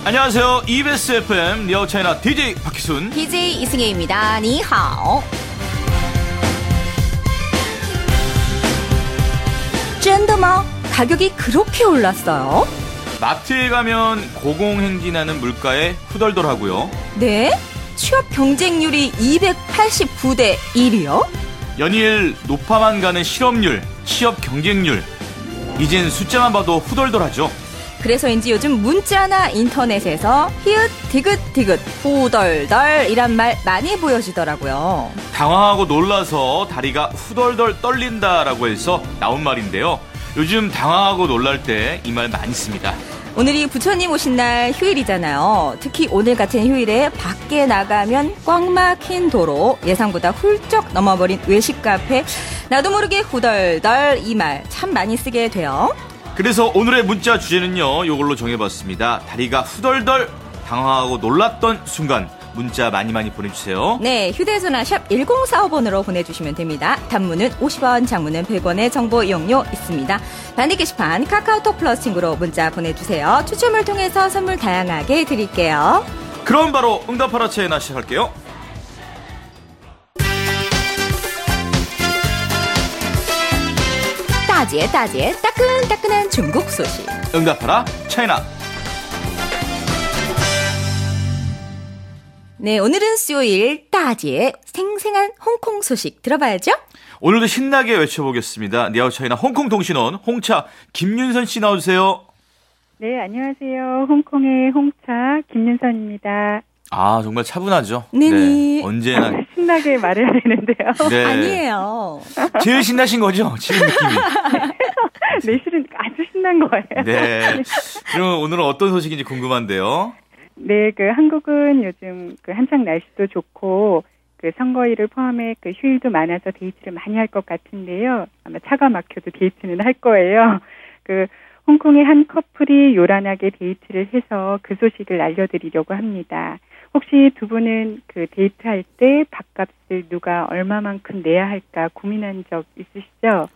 안녕하세요. EBS FM 리어차이나 DJ 박희순, DJ 이승혜입니다. 니하오. 真的吗? 가격이 그렇게 올랐어요? 마트에 가면 고공행진하는 물가에 후덜덜하고요. 네? 취업 경쟁률이 289대 1이요? 연일 높아만 가는 실업률, 취업 경쟁률. 이젠 숫자만 봐도 후덜덜하죠. 그래서인지 요즘 문자나 인터넷에서 히읗, 디귿, 디귿, 후덜덜 이란 말 많이 보여지더라고요. 당황하고 놀라서 다리가 후덜덜 떨린다라고 해서 나온 말인데요. 요즘 당황하고 놀랄 때 이 말 많이 씁니다. 오늘이 부처님 오신 날 휴일이잖아요. 특히 오늘 같은 휴일에 밖에 나가면 꽉 막힌 도로, 예상보다 훌쩍 넘어버린 외식 카페, 나도 모르게 후덜덜 이 말 참 많이 쓰게 돼요. 그래서 오늘의 문자 주제는요, 이걸로 정해봤습니다. 다리가 후덜덜 당황하고 놀랐던 순간 문자 많이 보내주세요. 네, 휴대전화 샵 1045번으로 보내주시면 됩니다. 단문은 50원, 장문은 100원의 정보 이용료 있습니다. 반대 게시판 카카오톡 플러스 친구로 문자 보내주세요. 추첨을 통해서 선물 다양하게 드릴게요. 그럼 바로 응답하라 차이나 시작할게요. 따지에 따끈따끈한 중국 소식. 응답하라 차이나. 네, 오늘은 수요일 따지의 생생한 홍콩 소식 들어봐야죠. 오늘도 신나게 외쳐보겠습니다. 니아우차이나 홍콩 통신원 홍차 김윤선 씨 나와주세요. 네, 안녕하세요. 홍콩의 홍차 김윤선입니다. 아, 정말 차분하죠. 네네. 네, 언제나 신나게 말해야 되는데요. 네. 아니에요. 제일 신나신 거죠? 지금 느낌이. 네, 실은 아주 신난 거예요. 네. 그럼 오늘은 어떤 소식인지 궁금한데요. 네, 한국은 요즘 한창 날씨도 좋고 선거일을 포함해 휴일도 많아서 데이트를 많이 할 것 같은데요. 아마 차가 막혀도 데이트는 할 거예요. 홍콩의 한 커플이 요란하게 데이트를 해서 그 소식을 알려드리려고 합니다. 혹시 두 분은 데이트할 때 밥값을 누가 얼마만큼 내야 할까 고민한 적 있으시죠?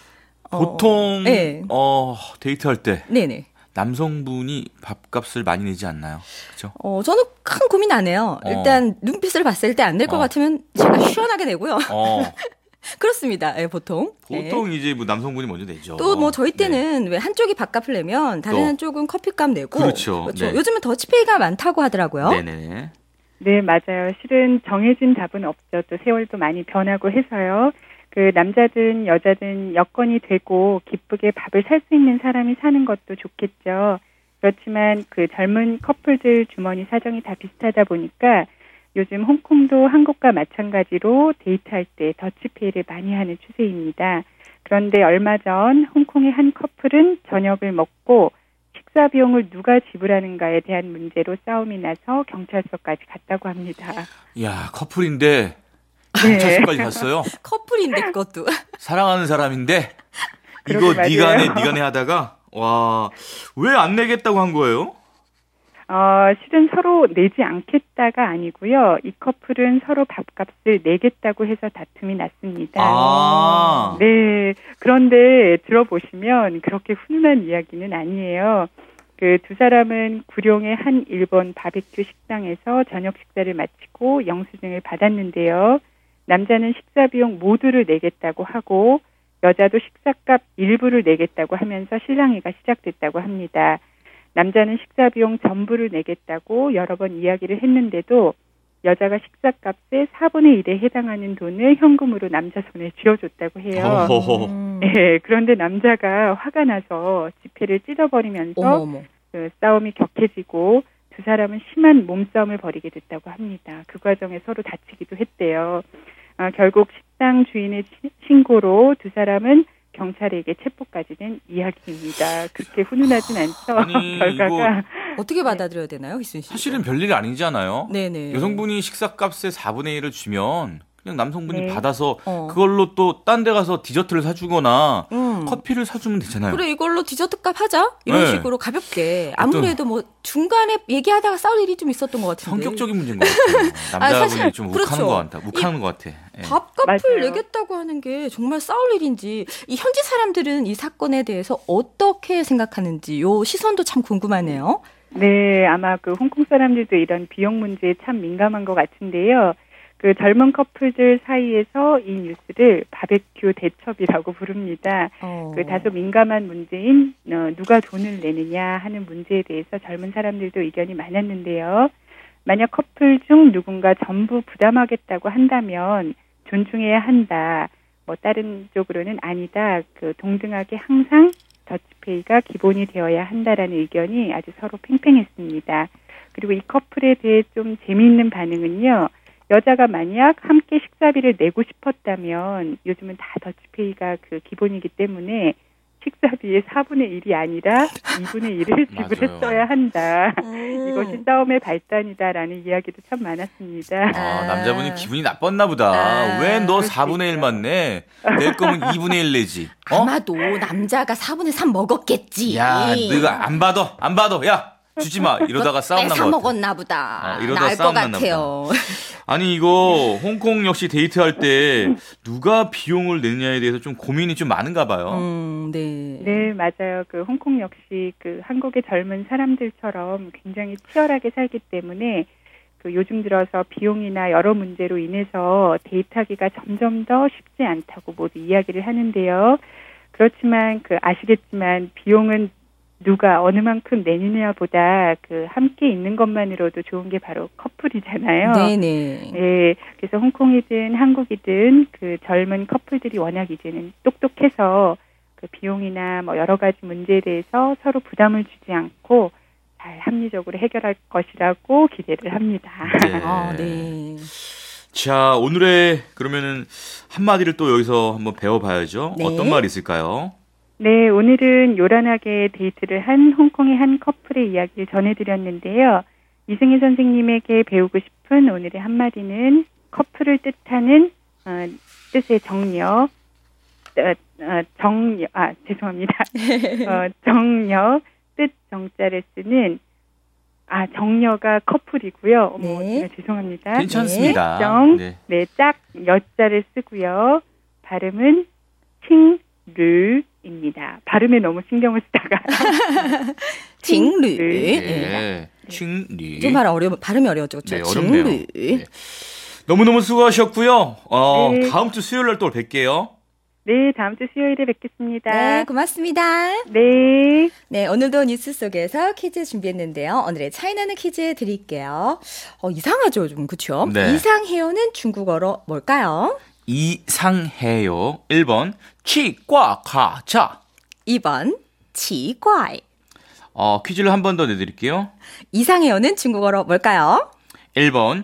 보통 네. 데이트할 때 네네. 남성분이 밥값을 많이 내지 않나요? 그렇죠? 저는 큰 고민 안 해요. 일단 눈빛을 봤을 때 안 낼 것 같으면 제가 시원하게 내고요. 그렇습니다. 네, 보통 이제 남성분이 먼저 내죠. 또 저희 때는 왜 한쪽이 밥값을 내면 다른 한쪽은 커피값 내고. 그렇죠. 네. 요즘은 더치페이가 많다고 하더라고요. 네네. 네, 맞아요. 실은 정해진 답은 없죠. 또 세월도 많이 변하고 해서요. 남자든 여자든 여건이 되고 기쁘게 밥을 살 수 있는 사람이 사는 것도 좋겠죠. 그렇지만 젊은 커플들 주머니 사정이 다 비슷하다 보니까 요즘 홍콩도 한국과 마찬가지로 데이트할 때 더치페이를 많이 하는 추세입니다. 그런데 얼마 전 홍콩의 한 커플은 저녁을 먹고 식사 비용을 누가 지불하는가에 대한 문제로 싸움이 나서 경찰서까지 갔다고 합니다. 이야, 커플인데 경찰서까지 갔어요? 커플인데 그것도. 사랑하는 사람인데 이거 네가 내 하다가 와, 왜 안 내겠다고 한 거예요? 실은 서로 내지 않겠다가 아니고요. 이 커플은 서로 밥값을 내겠다고 해서 다툼이 났습니다. 아. 네. 그런데 들어보시면 그렇게 훈훈한 이야기는 아니에요. 두 사람은 구룡의 한 일본 바베큐 식당에서 저녁 식사를 마치고 영수증을 받았는데요. 남자는 식사 비용 모두를 내겠다고 하고 여자도 식사값 일부를 내겠다고 하면서 실랑이가 시작됐다고 합니다. 남자는 식사 비용 전부를 내겠다고 여러 번 이야기를 했는데도 여자가 식사값의 4분의 1에 해당하는 돈을 현금으로 남자 손에 쥐어줬다고 해요. 네, 그런데 남자가 화가 나서 지폐를 찢어버리면서 싸움이 격해지고 두 사람은 심한 몸싸움을 벌이게 됐다고 합니다. 그 과정에 서로 다치기도 했대요. 결국 식당 주인의 신고로 두 사람은 경찰에게 체포까지 된 이야기입니다. 그렇게 훈훈하진 않죠. 아니, 결과가. 어떻게 받아들여야 되나요, 희순 씨? 사실은 별일이 아니잖아요. 네네. 여성분이 식사값의 4분의 1을 주면 그냥 남성분이 네. 받아서 그걸로 또 딴 데 가서 디저트를 사주거나 커피를 사주면 되잖아요. 그래, 이걸로 디저트 값 하자? 이런 네. 식으로 가볍게. 아무래도 중간에 얘기하다가 싸울 일이 좀 있었던 것 같은데. 성격적인 문제인 것 같아요. 남자분이 사실, 좀 그렇죠. 욱하는 것 같아. 예. 밥값을 맞아요. 내겠다고 하는 게 정말 싸울 일인지, 이 현지 사람들은 이 사건에 대해서 어떻게 생각하는지 요 시선도 참 궁금하네요. 네, 아마 그 홍콩 사람들도 이런 비용 문제에 참 민감한 것 같은데요. 그 젊은 커플들 사이에서 이 뉴스를 바베큐 대첩이라고 부릅니다. 그 다소 민감한 문제인 누가 돈을 내느냐 하는 문제에 대해서 젊은 사람들도 의견이 많았는데요. 만약 커플 중 누군가 전부 부담하겠다고 한다면 존중해야 한다. 뭐 다른 쪽으로는 아니다. 그 동등하게 항상 더치페이가 기본이 되어야 한다라는 의견이 아주 서로 팽팽했습니다. 그리고 이 커플에 대해 좀 재미있는 반응은요. 여자가 만약 함께 식사비를 내고 싶었다면 요즘은 다 더치페이가 그 기본이기 때문에 식사비의 4분의 1이 아니라 2분의 1을 지불했어야 한다. 이것이 싸움의 발단이다라는 이야기도 참 많았습니다. 남자분이 기분이 나빴나 보다. 왜 너 4분의 1만 내? 낼 거면 2분의 1 내지. 아마도 남자가 4분의 3 먹었겠지. 야, 너가 안 봐도. 야, 주지 마. 이러다가 싸움 난 거 같아. 먹었나 보다. 이러다가 날 것 같아요. 아니 이거 홍콩 역시 데이트할 때 누가 비용을 내느냐에 대해서 좀 고민이 좀 많은가 봐요. 네. 네, 맞아요. 그 홍콩 역시 그 한국의 젊은 사람들처럼 굉장히 치열하게 살기 때문에 그 요즘 들어서 비용이나 여러 문제로 인해서 데이트하기가 점점 더 쉽지 않다고 모두 이야기를 하는데요. 그렇지만 그 아시겠지만 비용은 누가 어느 만큼 내느냐보다 그 함께 있는 것만으로도 좋은 게 바로 커플이잖아요. 네네. 네, 그래서 홍콩이든 한국이든 그 젊은 커플들이 워낙 이제는 똑똑해서 그 비용이나 뭐 여러 가지 문제에 대해서 서로 부담을 주지 않고 잘 합리적으로 해결할 것이라고 기대를 합니다. 네. 네. 자, 오늘의 그러면은 한마디를 또 여기서 한번 배워봐야죠. 네. 어떤 말이 있을까요? 네, 오늘은 요란하게 데이트를 한 홍콩의 한 커플의 이야기를 전해드렸는데요. 이승희 선생님에게 배우고 싶은 오늘의 한마디는 커플을 뜻하는 뜻의 정력, 죄송합니다. 정력, 뜻 정자를 쓰는 정여가 커플이고요. 네. 죄송합니다. 괜찮습니다. 짝 여자를 쓰고요. 발음은 칭르입니다. 발음에 너무 신경을 쓰다가 칭르. 네. 칭르. 좀 발음이 어려웠죠. 네, 어렵네요. 네. 너무너무 수고하셨고요. 네. 다음 주 수요일 날 또 뵐게요. 네, 다음 주 수요일에 뵙겠습니다. 네, 고맙습니다. 네. 네, 오늘도 뉴스 속에서 퀴즈 준비했는데요. 오늘의 차이나는 퀴즈 드릴게요. 이상하죠, 좀, 그쵸? 네. 이상해요는 중국어로 뭘까요? 이상해요. 1번, 치과가자. 2번, 치과이. 퀴즈를 한 번 더 내드릴게요. 이상해요는 중국어로 뭘까요? 1번,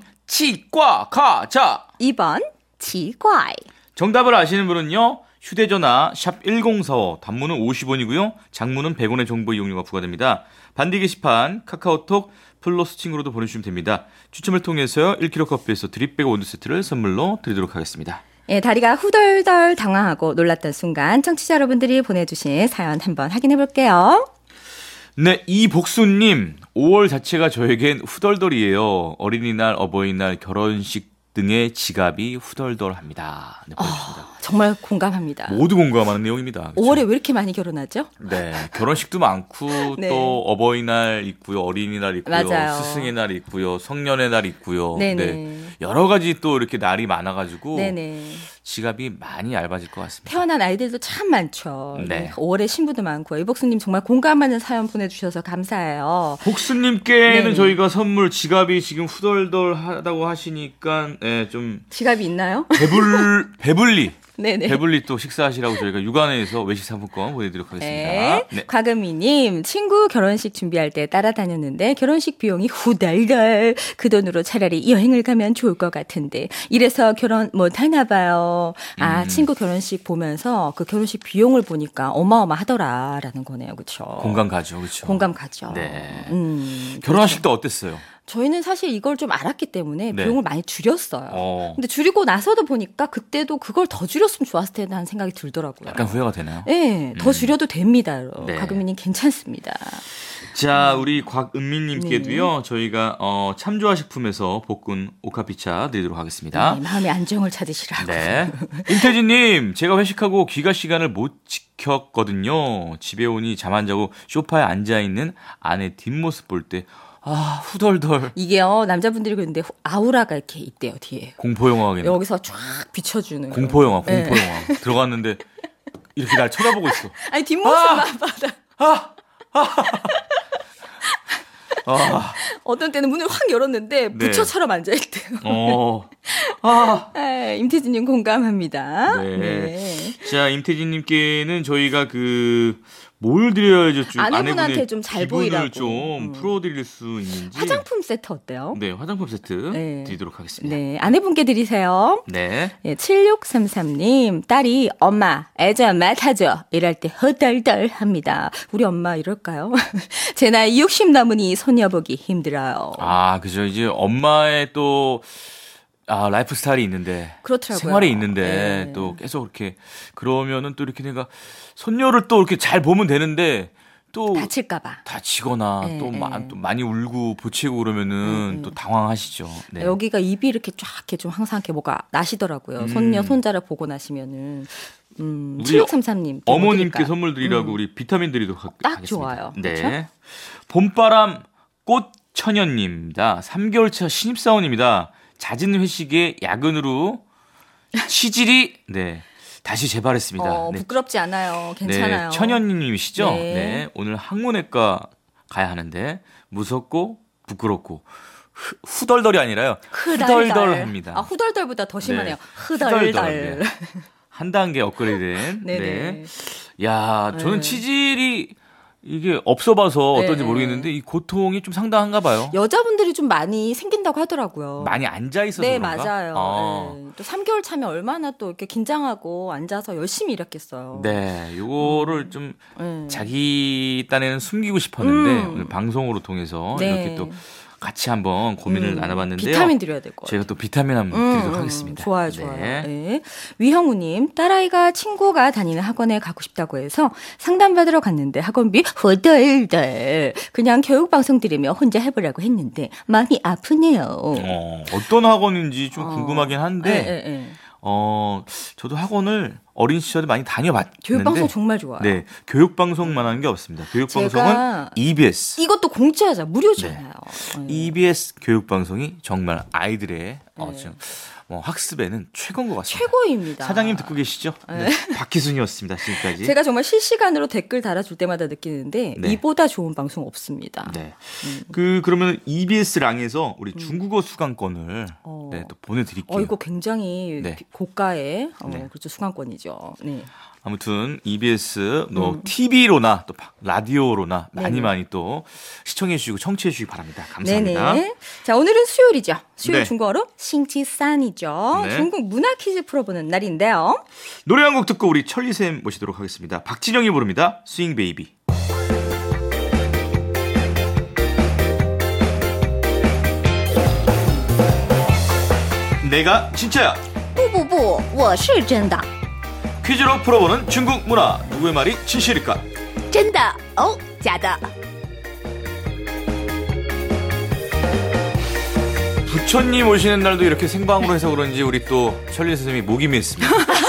치과가자. 2번, 치과이. 정답을 아시는 분은요. 휴대전화 샵 1045, 단문은 50원이고요. 장문은 100원의 정보 이용료가 부과됩니다. 반디 게시판, 카카오톡, 플러스친구로도 보내주시면 됩니다. 추첨을 통해서요. 1kg 커피에서 드립백 원두 세트를 선물로 드리도록 하겠습니다. 예, 다리가 후덜덜 당황하고 놀랐던 순간 청취자 여러분들이 보내주신 사연 한번 확인해 볼게요. 네, 이복수님, 5월 자체가 저에겐 후덜덜이에요. 어린이날, 어버이날, 결혼식 등의 지갑이 후덜덜합니다. 네, 정말 공감합니다. 모두 공감하는 내용입니다. 그렇죠? 5월에 왜 이렇게 많이 결혼하죠? 네, 결혼식도 많고 네. 또 어버이날 있고요, 어린이날 있고요, 맞아요. 스승의 날 있고요, 성년의 날 있고요. 네네. 네, 여러 가지 또 이렇게 날이 많아가지고 네네. 지갑이 많이 얇아질 것 같습니다. 태어난 아이들도 참 많죠. 네. 5월에 신부도 많고요. 이복수님 정말 공감하는 사연 보내주셔서 감사해요. 복수님께는 네네. 저희가 선물 지갑이 지금 후덜덜하다고 하시니까 좀 지갑이 있나요? 배불리 네네. 배불리 또 식사하시라고 저희가 육안에서 외식 상품권 보내드리도록 하겠습니다. 네. 네. 곽은미님, 친구 결혼식 준비할 때 따라다녔는데 결혼식 비용이 후달달. 그 돈으로 차라리 여행을 가면 좋을 것 같은데 이래서 결혼 못하나 봐요. 친구 결혼식 보면서 그 결혼식 비용을 보니까 어마어마하더라라는 거네요. 그렇죠? 공감 가죠. 그렇죠? 공감 가죠. 네. 그렇죠. 결혼하실 때 어땠어요? 저희는 사실 이걸 좀 알았기 때문에 네. 비용을 많이 줄였어요. 근데 줄이고 나서도 보니까 그때도 그걸 더 줄였어요. 줄였으면 좋았을 텐데 하는 생각이 들더라고요. 약간 후회가 되나요? 네, 더 줄여도 됩니다. 네. 곽은미님 괜찮습니다. 자, 우리 곽은미님께도요, 저희가 참조화식품에서 볶은 오카피차 드리도록 하겠습니다. 네, 마음의 안정을 찾으시라고. 네. 임태진님, 제가 회식하고 귀가 시간을 못 지켰거든요. 집에 오니 잠 안 자고 소파에 앉아있는 아내 뒷모습 볼 때, 후덜덜. 이게요, 남자분들이 그런데 아우라가 이렇게 있대요, 뒤에. 공포영화겠네. 여기서 쫙 비춰주는. 공포영화. 네. 들어갔는데, 이렇게 날 쳐다보고 있어. 아니, 뒷모습만 봐도. 어떤 때는 문을 확 열었는데 네. 부처처럼 앉아있대요. 임태진님 공감합니다. 네. 네. 자, 임태진님께는 저희가 뭘 드려야죠? 좀 아내분한테 좀 잘 보이라고. 좀 풀어드릴 수 있는지. 화장품 세트 어때요? 네, 화장품 세트 네. 드리도록 하겠습니다. 네, 아내분께 드리세요. 네. 네, 7633님, 딸이 엄마, 애 좀 맡아줘. 이럴 때 허덜덜 합니다. 우리 엄마 이럴까요? 제 나이 60 넘으니 손녀 보기 힘들어요. 그죠. 이제 엄마의 또, 라이프 스타일이 있는데. 그렇더라고요. 생활이 있는데, 네. 또 계속 이렇게, 그러면은 또 이렇게 내가 손녀를 또 이렇게 잘 보면 되는데, 또. 다칠까봐. 다치거나, 네, 또, 네. 또 많이 울고 보채고 그러면은 또 당황하시죠. 네. 여기가 입이 이렇게 쫙 이렇게 좀 항상 이렇게 뭐가 나시더라고요. 손녀, 손자를 보고 나시면은. 7633님. 어머님께 선물 드리라고 우리 비타민 드리도록 하겠습니다. 딱 좋아요. 네. 그렇죠? 봄바람 꽃천연님입니다. 3개월차 신입사원입니다. 잦은 회식에 야근으로 치질이 다시 재발했습니다. 네. 부끄럽지 않아요. 괜찮아요. 네, 천연님이시죠? 네. 네. 오늘 항문외과 가야 하는데 무섭고 부끄럽고 후덜덜이 아니라요. 후덜덜합니다. 후덜덜보다 더 심하네요. 네. 후덜덜. 네. 한 단계 업그레이드된. 네네. 네. 야, 저는 치질이 이게 없어봐서 어떤지 네. 모르겠는데 이 고통이 좀 상당한가 봐요. 여자분들이 좀 많이 생긴다고 하더라고요. 많이 앉아 있어서 네, 그런가? 맞아요. 네. 또 3개월 차면 얼마나 또 이렇게 긴장하고 앉아서 열심히 일했겠어요. 네, 요거를 좀 네. 자기 딴에는 숨기고 싶었는데 오늘 방송으로 통해서 네. 이렇게 또 같이 한번 고민을 나눠봤는데요. 비타민 드려야 될 것 같아요. 제가 또 비타민 한번 드리도록 하겠습니다. 좋아요, 네. 좋아요. 네. 위형우님, 딸아이가 친구가 다니는 학원에 가고 싶다고 해서 상담받으러 갔는데 학원비 후덜덜. 그냥 교육방송 들으며 혼자 해보라고 했는데 마음이 아프네요. 어떤 학원인지 좀 궁금하긴 한데, 네. 저도 학원을 어린 시절에 많이 다녀봤는데 교육방송 정말 좋아요. 네, 교육방송만 하는 게 없습니다. 교육방송은 EBS. 이것도 공짜죠. 무료잖아요. 네. EBS 교육방송이 정말 아이들의 지금 학습에는 최고인 것 같습니다. 최고입니다. 사장님 듣고 계시죠? 네. 박희순이었습니다. 지금까지. 제가 정말 실시간으로 댓글 달아줄 때마다 느끼는데 네. 이보다 좋은 방송 없습니다. 네. 그러면 EBS랑에서 우리 중국어 수강권을 또 보내드릴게요. 이거 굉장히 네. 고가의 네. 그렇죠, 수강권이죠. 네. 아무튼 EBS TV로나 또 라디오로나 네네. 많이 또 시청해 주시고 청취해 주시기 바랍니다. 감사합니다. 네네. 자, 오늘은 수요일이죠. 수요일 네. 중국어로 싱치산이죠. 네. 중국 문화 퀴즈 풀어보는 날인데요. 노래 한 곡 듣고 우리 천리쌤 모시도록 하겠습니다. 박진영이 부릅니다. 스윙 베이비. 내가 진짜야. 不不不，我是真的， 퀴즈로 풀어보는 중국 문화. 누구의 말이 진실일까? 真的哦，假的。 부처님 오시는 날도 이렇게 생방으로 해서 그런지 우리 또 천리 선생님이 목이 맸습니다.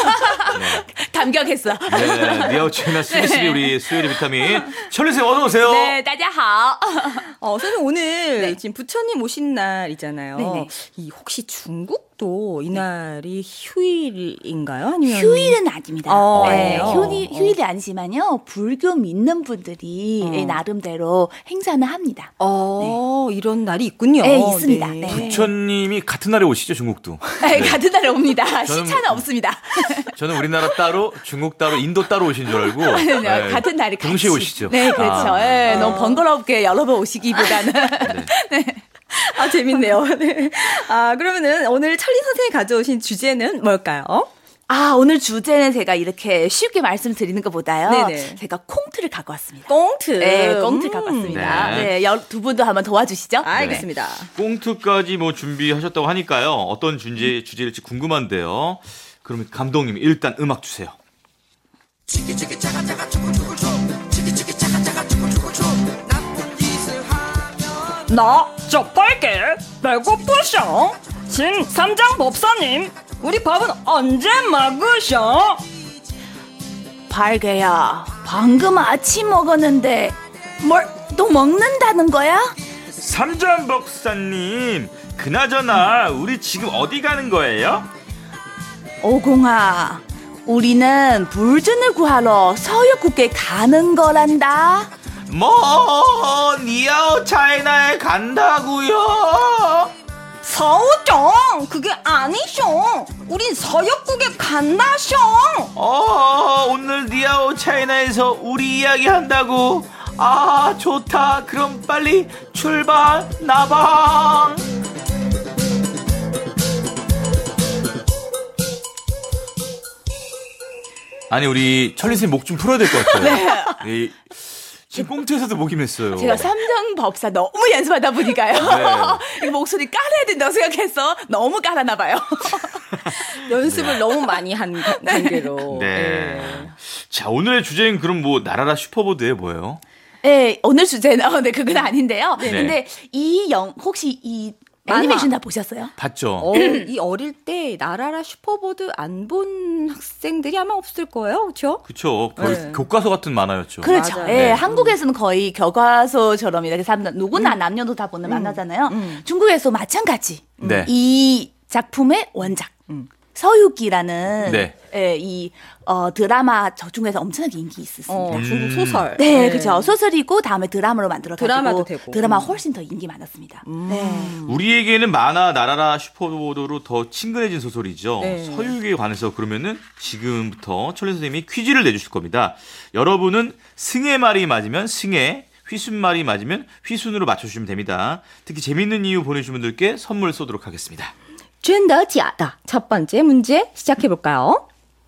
감격했어. 네, 니아우치나 스미스비 우리 수요일 비타민 천리 선생님 어서 오세요. 네, 大家好. 선생님 오늘 지금 부처님 오신 날이잖아요. 네네. 이 혹시 중국도 이 날이 휴일인가요? 아니면 휴일은 아닙니다. 네, 아니에요? 휴일이 아니지만요. 불교 믿는 분들이 나름대로 행사는 합니다. 이런 날이 있군요. 네, 있습니다. 네. 네. 부처님이 같은 날에 오시죠, 중국도. 네, 네. 같은 날에 옵니다. 저는 시차는 없습니다. 저는 우리나라 따로, 중국 따로, 인도 따로 오신 줄 알고. 네, 같은 날에 같이. 동시에 오시죠. 네, 그렇죠. 네, 너무 번거롭게 여러 번 오시기보다는. 네. 재밌네요. 네. 그러면은 오늘 천리 선생님이 가져오신 주제는 뭘까요? 오늘 주제는 제가 이렇게 쉽게 말씀드리는 것보다요. 네네. 제가 콩트를 갖고 왔습니다. 꽁트. 네, 꽁트 갖고 왔습니다. 네. 네, 두 분도 한번 도와주시죠. 알겠습니다. 꽁트까지 준비하셨다고 하니까요. 어떤 주제일지 궁금한데요. 그러면 감독님 일단 음악 주세요. 나 저팔게 배고프셔. 진 삼장 법사님, 우리 밥은 언제 먹으셔? 발개야, 방금 아침 먹었는데 뭘 또 먹는다는 거야? 삼전 박사님, 그나저나 우리 지금 어디 가는 거예요? 오공아, 우리는 불준을 구하러 서유국에 가는 거란다. 뭐 니아오 차이나에 간다고요? 서우정, 그게 아니쇼. 우린 서역국에 간다쇼. 오늘 니아오 차이나에서 우리 이야기 한다고? 아, 좋다. 그럼 빨리 출발 나방. 아니, 우리 천리 선생님 목 좀 풀어야 될 것 같아요. 네. 지금 꽁트에서도 목이 맸어요. 제가 삼장 법사 너무 연습하다 보니까요. 이 목소리 깔아야 된다고 생각해서 너무 깔았나 봐요. 연습을 너무 많이 한 관계로. 네. 자, 오늘의 주제는 그럼 뭐 나라라 슈퍼보드에 뭐예요? 네, 오늘 주제는 네, 그건 아닌데요. 네. 근데 혹시 이 만화. 애니메이션 다 보셨어요? 봤죠? 이 어릴 때 나라라 슈퍼보드 안 본 학생들이 아마 없을 거예요. 그렇죠? 그쵸. 거의 네. 교과서 같은 만화였죠. 그렇죠. 맞아요. 예, 네. 한국에서는 거의 교과서처럼 이렇게 누구나 남녀도 다 보는 만화잖아요. 중국에서 마찬가지. 네. 이 작품의 원작. 서유기라는 네. 예, 이 드라마 저 중에서 엄청나게 인기 있었습니다. 중국 소설. 네, 그렇죠. 소설이고 다음에 드라마로 만들어가지고 드라마도 되고. 드라마 훨씬 더 인기 많았습니다. 네. 우리에게는 만화 나라라 슈퍼보드로 더 친근해진 소설이죠. 네. 서유기에 관해서 그러면은 지금부터 천리 선생님이 퀴즈를 내주실 겁니다. 여러분은 승의 말이 맞으면 승의, 휘순 말이 맞으면 휘순으로 맞춰주시면 됩니다. 특히 재밌는 이유 보내주신 분들께 선물 쏘도록 하겠습니다. 真的假的? 첫 번째 문제 시작해볼까요?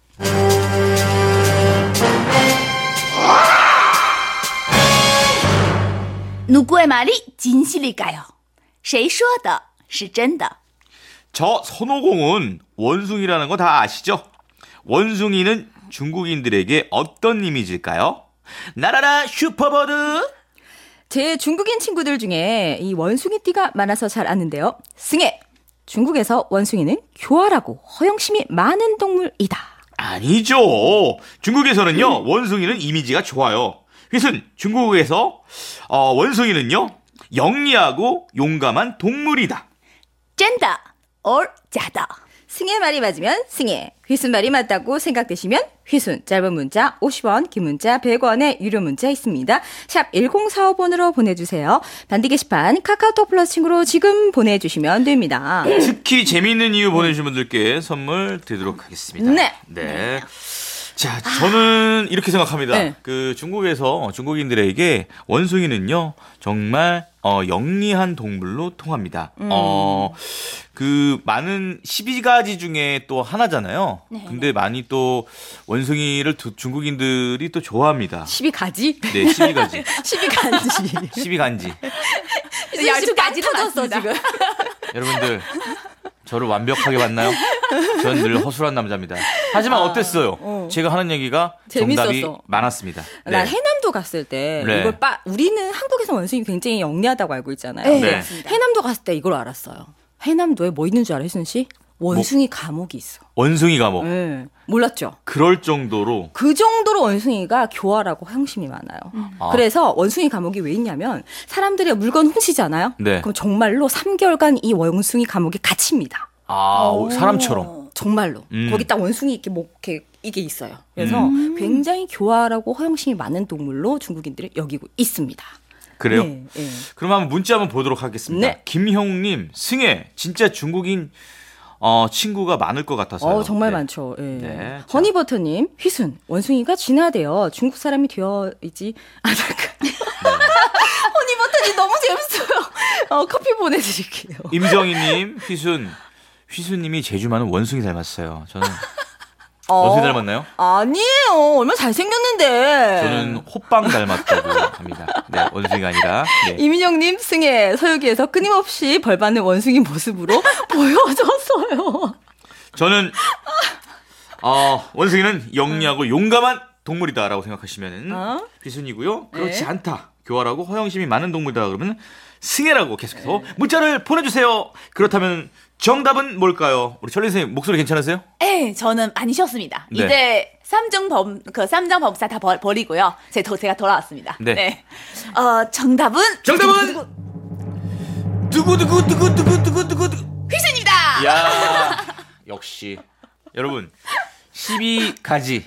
누구의 말이 진실일까요? 谁说的是真的? 저 손오공은 원숭이라는 거 다 아시죠? 원숭이는 중국인들에게 어떤 이미지일까요? 나라라 슈퍼보드! 제 중국인 친구들 중에 이 원숭이띠가 많아서 잘 아는데요. 승혜! 중국에서 원숭이는 교활하고 허영심이 많은 동물이다. 아니죠. 중국에서는요, 원숭이는 이미지가 좋아요. 휘순, 중국에서 원숭이는요, 영리하고 용감한 동물이다. 真的 or 假的? 승혜 말이 맞으면 승혜, 휘순 말이 맞다고 생각되시면 휘순, 짧은 문자 50원, 긴 문자 100원의 유료 문자 있습니다. 샵 1045번으로 보내주세요. 반디 게시판 카카오톡 플러스 친구로 지금 보내주시면 됩니다. 특히 재미있는 이유 보내주신 분들께 선물 드리도록 하겠습니다. 네. 자, 저는 이렇게 생각합니다. 네. 그 중국에서 중국인들에게 원숭이는요, 정말 영리한 동물로 통합니다. 그 많은 12가지 중에 또 하나잖아요. 근데 많이 또 원숭이를 중국인들이 또 좋아합니다. 12가지? 네, 12가지. 12가지. 12간지. 12가지는 터졌어, 맞습니다. 지금. 여러분들, 저를 완벽하게 봤나요? 전 늘 허술한 남자입니다. 하지만 어땠어요? 제가 하는 얘기가 정답이 재밌었어. 많았습니다. 난 해남도 갔을 때 네. 이걸 우리는 한국에서 원숭이 굉장히 영리하다고 알고 있잖아요. 네, 네. 맞습니다. 해남도 갔을 때 이걸 알았어요. 해남도에 뭐 있는 줄 알아, 혜순 씨? 원숭이 감옥이 있어. 원숭이 감옥. 네. 몰랐죠? 그럴 정도로 그 정도로 원숭이가 교활하고 형심이 많아요. 그래서 원숭이 감옥이 왜 있냐면 사람들의 물건 훔치잖아요. 네. 그럼 정말로 3개월간 이 원숭이 감옥에 갇힙니다. 사람처럼. 정말로. 거기 딱 원숭이 이렇게 이게 있어요. 그래서 굉장히 교활하고 허영심이 많은 동물로 중국인들이 여기고 있습니다. 그래요? 네, 네. 그럼 한번 문자 한번 보도록 하겠습니다. 네. 김형님, 승혜, 진짜 중국인 친구가 많을 것 같아서요. 정말 네. 많죠. 예. 네. 허니버터님, 휘순, 원숭이가 진화되어 중국 사람이 되어있지. 잠깐. 허니버터님 너무 재밌어요. 커피 보내드릴게요. 임정희님, 휘순님이 제주 많은 원숭이 닮았어요. 저는 원숭이 닮았나요? 아니에요. 얼마나 잘생겼는데. 저는 호빵 닮았다고 합니다. 네, 원숭이가 아니라. 네. 이민영님, 승혜, 서유기에서 끊임없이 벌받는 원숭이 모습으로 보여줬어요. 저는 원숭이는 영리하고 용감한 동물이다라고 생각하시면 휘순이고요. 그렇지 네. 않다. 교활하고 허영심이 많은 동물이다 그러면 승혜라고 계속해서 문자를 보내주세요. 그렇다면 정답은 뭘까요? 우리 천리 선생님 목소리 괜찮으세요? 네, 저는 많이 쉬었습니다. 네. 이제 쌈장 법사 다 버리고요. 제가 돌아왔습니다. 네. 정답은 두구두구두구두구두구두구 휘순입니다. 야 역시 여러분 12가지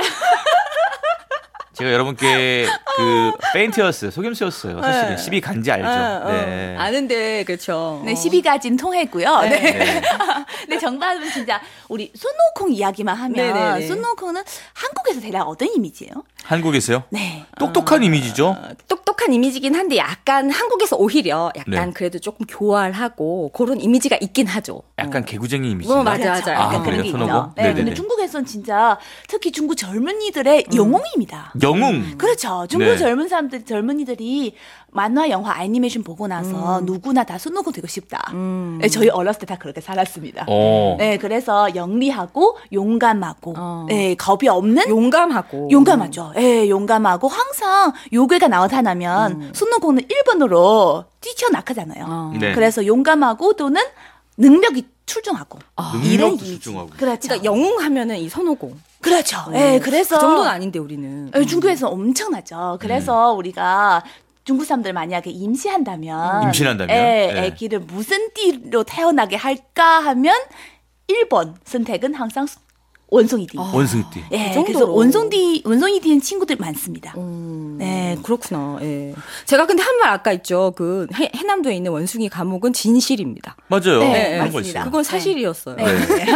제가 여러분께 그 페인트였어요. 속임수였어요. 사실은 12간지 알죠? 네. 아는데 그렇죠. 네, 12가지는 통했고요. 네. 네. 네, 정답은 진짜 우리 손오콩 이야기만 하면 네네네. 손오콩은 한국에서 대략 어떤 이미지예요? 한국에서요? 네. 똑똑한 이미지죠. 똑똑한 이미지긴 한데 약간 한국에서 오히려 약간 네. 그래도 조금 교활하고 그런 이미지가 있긴 하죠. 약간 개구쟁이 이미지. 맞아. 그렇죠. 맞아요. 약간 아, 그런 그래요? 게 손오공? 있죠. 네, 네네네. 근데 중국에서는 진짜 특히 중국 젊은이들의 영웅입니다. 영웅. 그렇죠. 중국 네. 젊은이들이 만화, 영화, 애니메이션 보고 나서 누구나 다 손오공 되고 싶다. 네, 저희 어렸을 때 다 그렇게 살았습니다. 네, 그래서 영리하고 용감하고, 네, 겁이 없는 용감하죠. 예, 용감하고 항상 요괴가 나타나면 손오공은 1번으로 뛰쳐나가잖아요. 네. 그래서 용감하고 또는 능력이 출중하고 이런 능력도 이미지. 출중하고. 그렇죠. 그러니까 영웅하면은 이 손오공. 그렇죠. 예, 그래서 그 정도는 아닌데 우리는. 중국에서 엄청나죠. 그래서 우리가 중국 사람들 만약에 임신한다면 네. 아기를 무슨 띠로 태어나게 할까 하면 1번 선택은 항상 원숭이띠. 원숭이띠. 예, 그 정도로. 그래서 원숭이띠인 친구들 많습니다. 네, 그렇구나. 예. 제가 근데 한 말 아까 있죠. 그 해남도에 있는 원숭이 감옥은 진실입니다. 맞아요. 네, 그런 거 맞습니다. 있어요. 그건 사실이었어요. 네.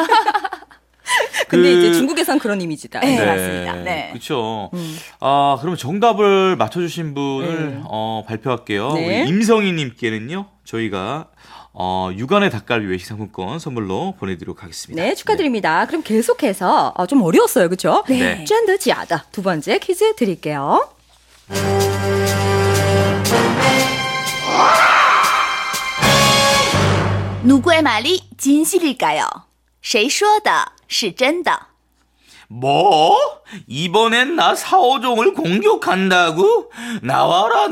근데 그- 이제 중국에선 그런 이미지다. 네. 맞습니다. 네. 그렇죠. 그럼 정답을 맞춰주신 분을 발표할게요. 네. 우리 임성희님께는요, 저희가 육안의 닭갈비 외식 상품권 선물로 보내드리도록 하겠습니다. 네, 축하드립니다. 그럼 계속해서 좀 어려웠어요. 그렇죠? 네. 真的假的 두 번째 퀴즈 드릴게요. 누구의 말이 진실일까요? 谁说的是真的? 뭐? 이번엔 나 사오종을 공격한다고? 나와라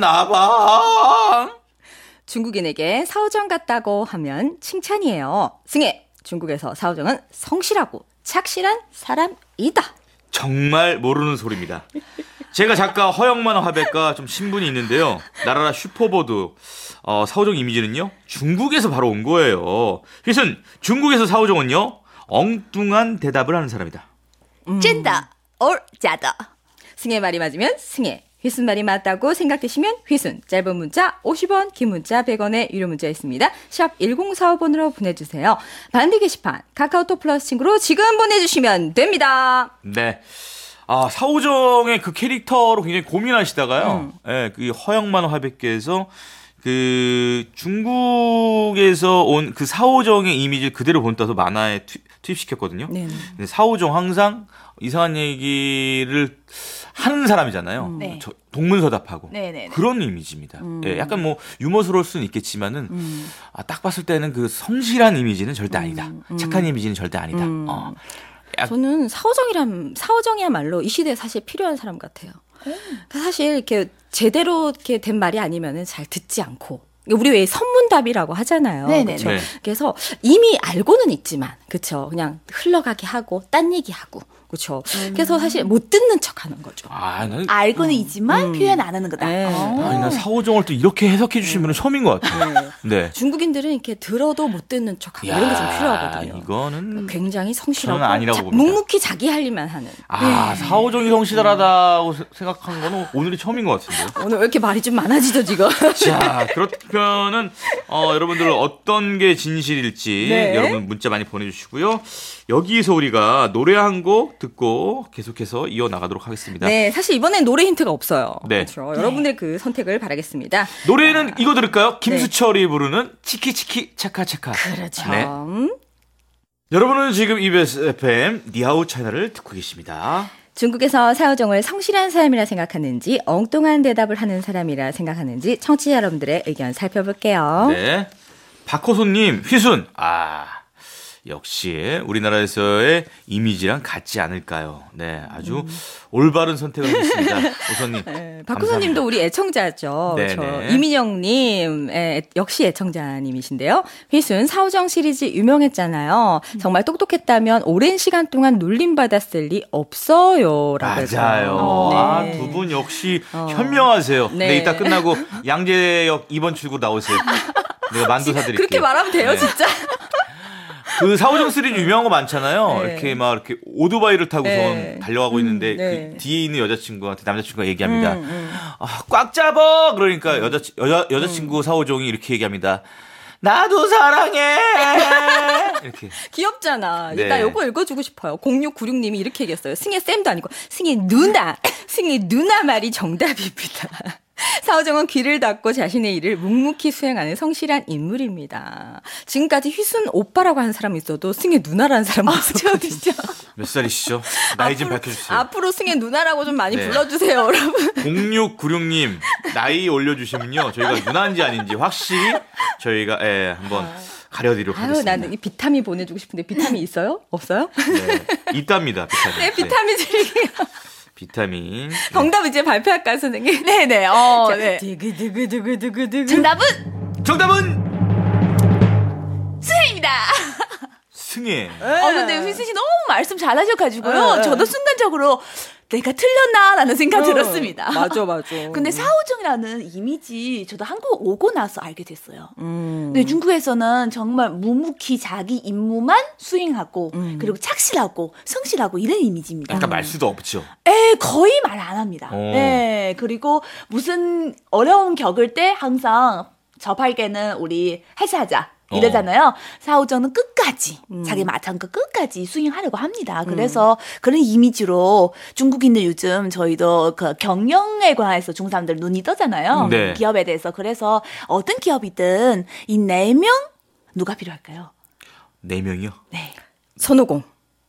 나방. 중국인에게 사오정 같다고 하면 칭찬이에요. 승혜, 중국에서 사오정은 성실하고 착실한 사람이다. 정말 모르는 소리입니다. 제가 작가 허영만 화백과 좀 친분이 있는데요. 나라라 슈퍼보드 사오종 이미지는요, 중국에서 바로 온 거예요. 휘순, 중국에서 사오종은요, 엉뚱한 대답을 하는 사람이다. 真的 or 假的? 승혜 말이 맞으면 승혜, 휘순 말이 맞다고 생각되시면 휘순. 짧은 문자 50원, 긴 문자 100원의 유료 문자 있습니다. 샵 1045번으로 보내주세요. 반디 게시판 카카오톡 플러스 친구로 지금 보내주시면 됩니다. 네. 사오정의 그 캐릭터로 굉장히 고민하시다가요. 예, 그 허영만 화백께서 그 중국에서 온 그 사오정의 이미지를 그대로 본따서 만화에 투입시켰거든요. 네. 근데 사오정 항상 이상한 얘기를 하는 사람이잖아요. 네. 동문서답하고 네네네. 그런 이미지입니다. 예, 약간 뭐 유머스러울 수는 있겠지만은 딱 봤을 때는 그 성실한 이미지는 절대 아니다. 착한 이미지는 절대 아니다. 저는 사오정이야말로 이 시대에 사실 필요한 사람 같아요. 사실 이렇게 제대로 이렇게 된 말이 아니면은 잘 듣지 않고. 우리 왜 선문답이라고 하잖아요. 네네네. 그쵸? 네. 그래서 이미 알고는 있지만, 그렇죠. 그냥 흘러가게 하고 딴 얘기하고, 그렇죠. 그래서 사실 못 듣는 척하는 거죠. 나는 알고는 있지만 표현 안 하는 거다. 네. 난 사오정을 또 이렇게 해석해 주신 분은 처음인 것 같아요. 네. 중국인들은 이렇게 들어도 못 듣는 척하고 이런 게 좀 필요하거든요. 이거는 굉장히 성실하고 저는 아니라고 봅니다. 묵묵히 자기 할 일만 하는. 사오정이 성실하다고 생각한 거는 오늘이 처음인 것 같은데요. 오늘 왜 이렇게 말이 좀 많아지죠 지금? 자, 그렇다면은 여러분들 어떤 게 진실일지 네. 여러분 문자 많이 보내주시고요. 여기서 우리가 노래 한 곡 듣고 계속해서 이어나가도록 하겠습니다. 네, 사실 이번엔 노래 힌트가 없어요. 네. 그렇죠. 여러분들 그 선택을 바라겠습니다. 노래는 이거 들을까요? 김수철이 부르는 치키치키 차카차카. 그렇죠. 네. 여러분은 지금 EBS FM 니하우 채널을 듣고 계십니다. 중국에서 사오정을 성실한 사람이라 생각하는지 엉뚱한 대답을 하는 사람이라 생각하는지 청취자 여러분들의 의견 살펴볼게요. 네. 박호소님, 휘순. 역시 우리나라에서의 이미지랑 같지 않을까요? 네, 아주 올바른 선택을 하셨습니다. 오선님. 네, 박구선님도 우리 애청자죠. 저 이민영님 역시 애청자님이신데요. 휘순 사오정 시리즈 유명했잖아요. 정말 똑똑했다면 오랜 시간 동안 놀림받았을 리 없어요라고 해서. 맞아요. 네. 두 분 역시 현명하세요. 네. 네, 이따 끝나고 양재역 2번 출구 나오세요. 내가 만두 사드릴게요. 그렇게 말하면 돼요, 네. 진짜. 그 사오정 시리즈 유명한 거 많잖아요. 네. 이렇게 막 이렇게 오토바이를 타고서 네. 달려가고 있는데 네. 그 뒤에 있는 여자친구한테 남자친구가 얘기합니다. 아, 꽉 잡아! 그러니까 여자친구 사오정이 이렇게 얘기합니다. 나도 사랑해! 이렇게. 귀엽잖아. 네. 나 요거 읽어주고 싶어요. 0696님이 이렇게 얘기했어요. 승혜 쌤도 아니고 승혜 누나. 승혜 누나 말이 정답입니다. 사오정은 귀를 닫고 자신의 일을 묵묵히 수행하는 성실한 인물입니다. 지금까지 휘순 오빠라고 하는 사람이 있어도 승혜 누나라는 사람이 있었거든요. 몇 살이시죠? 나이 좀 밝혀주세요. 앞으로 승혜 누나라고 좀 많이 네. 불러주세요, 여러분. 0696님 나이 올려주시면요. 저희가 누나인지 아닌지 확실히 저희가 한번 가려드리도록 하겠습니다. 나는 이 비타민 보내주고 싶은데 비타민 있어요? 없어요? 네, 있답니다. 비타민. 네, 비타민 드릴게요. 비타민. 정답 이제 발표할까요, 선생님? 네네. 네. 두구두구두구두구두구. 정답은 승혜입니다. 승혜. 근데 휘순 씨 너무 말씀 잘하셔가지고요. 네. 저도 순간적으로 내가 틀렸나라는 생각 들었습니다. 맞아. 근데 사오정이라는 이미지 저도 한국 오고 나서 알게 됐어요. 근데 중국에서는 정말 묵묵히 자기 임무만 수행하고 그리고 착실하고 성실하고 이런 이미지입니다. 약간 말수도 없죠. 거의 말 안 합니다. 네, 그리고 무슨 어려움 겪을 때 항상 저팔계는 우리 해체하자. 이러잖아요. 사오정은 끝까지 자기 맡은 거 끝까지 수행하려고 합니다. 그래서 그런 이미지로 중국인들 요즘 저희도 그 경영에 관해서 중국 사람들 눈이 떠잖아요. 네. 기업에 대해서. 그래서 어떤 기업이든 이 4명 누가 필요할까요? 4명이요? 네. 선호공.